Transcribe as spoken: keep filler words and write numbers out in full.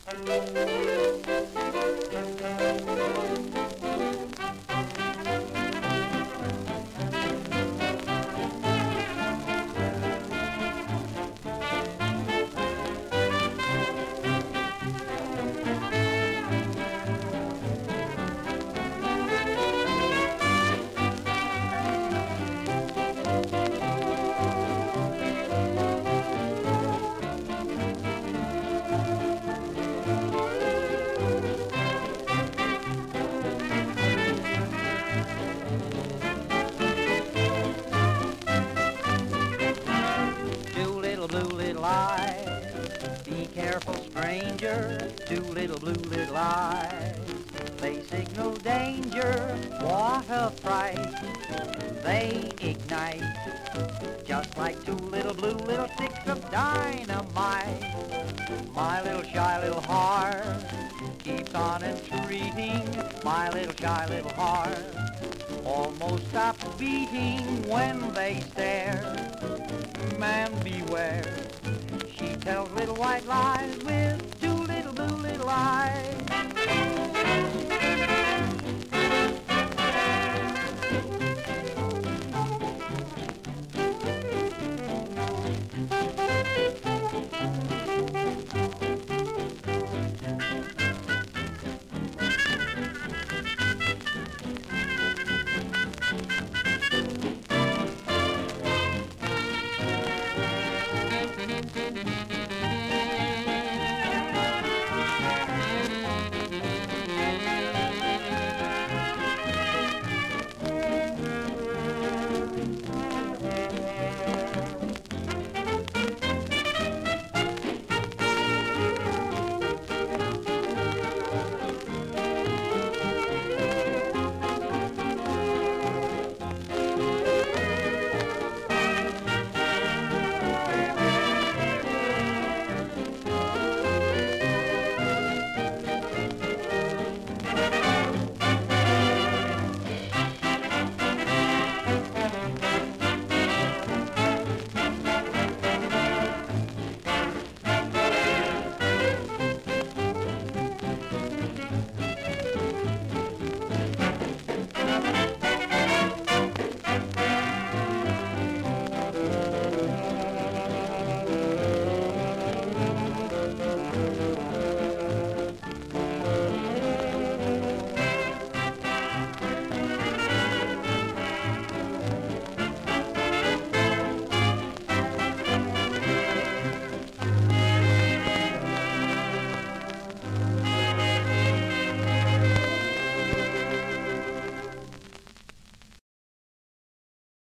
Blue little eyes, be careful stranger, two little blue little eyes, they signal danger, what a fright, they ignite, just like two little blue little sticks of dynamite. My little shy little heart keeps on entreating, my little shy little heart almost stops beating when they stare. Man, beware, she tells little white lies.